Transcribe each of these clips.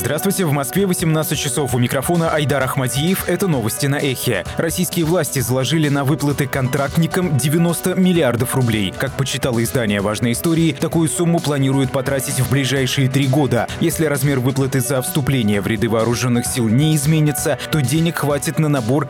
Здравствуйте, в Москве 18 часов. У микрофона Айдар Ахмадиев. Это новости на Эхе. Российские власти заложили на выплаты контрактникам 90 миллиардов рублей. Как почитало издание «Важной истории», такую сумму планируют потратить в ближайшие 3 года. Если размер выплаты за вступление в ряды вооруженных сил не изменится, то денег хватит на набор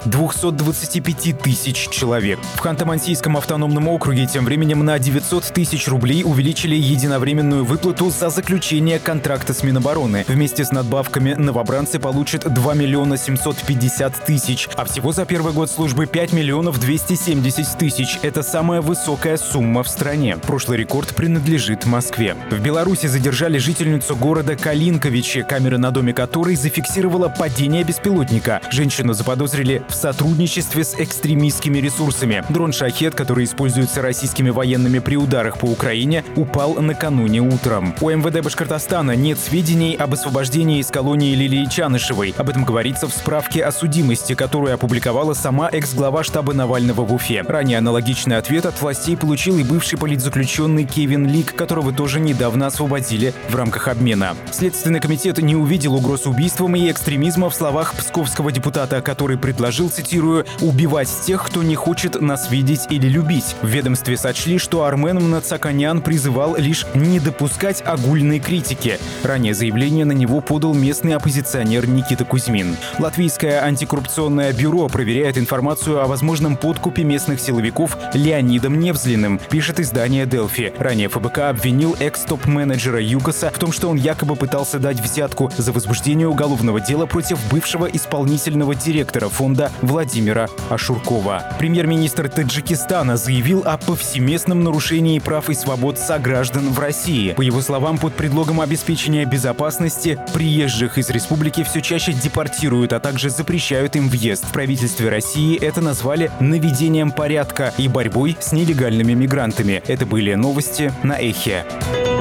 225 тысяч человек. В Ханты-Мансийском автономном округе тем временем на 900 тысяч рублей увеличили единовременную выплату за заключение контракта с Минобороны. Вместе с надбавками новобранцы получат 2 миллиона 750 тысяч, а всего за первый год службы 5 миллионов 270 тысяч. Это самая высокая сумма в стране. Прошлый рекорд принадлежит Москве. В Беларуси задержали жительницу города Калинковичи, камера на доме которой зафиксировала падение беспилотника. Женщину заподозрили в сотрудничестве с экстремистскими ресурсами. Дрон «Шахед», который используется российскими военными при ударах по Украине, упал накануне утром. У МВД Башкортостана нет сведений об освобождении из колонии Лилии Чанышевой. Об этом говорится в справке о судимости, которую опубликовала сама экс-глава штаба Навального в Уфе. Ранее аналогичный ответ от властей получил и бывший политзаключенный Кевин Лик, которого тоже недавно освободили в рамках обмена. Следственный комитет не увидел угроз убийством и экстремизма в словах псковского депутата, который предложил, цитирую, «убивать тех, кто не хочет нас видеть или любить». В ведомстве сочли, что Армен Мнацаканян призывал лишь не допускать огульной критики. Ранее заявление на него подал местный оппозиционер Никита Кузьмин. Латвийское антикоррупционное бюро проверяет информацию о возможном подкупе местных силовиков Леонидом Невзлиным, пишет издание «Делфи». Ранее ФБК обвинил экс-топ-менеджера ЮКОСа в том, что он якобы пытался дать взятку за возбуждение уголовного дела против бывшего исполнительного директора фонда Владимира Ашуркова. Премьер-министр Таджикистана заявил о повсеместном нарушении прав и свобод сограждан в России. По его словам, под предлогом обеспечения безопасности приезжих из республики все чаще депортируют, а также запрещают им въезд. В правительстве России это назвали наведением порядка и борьбой с нелегальными мигрантами. Это были новости на Эхе.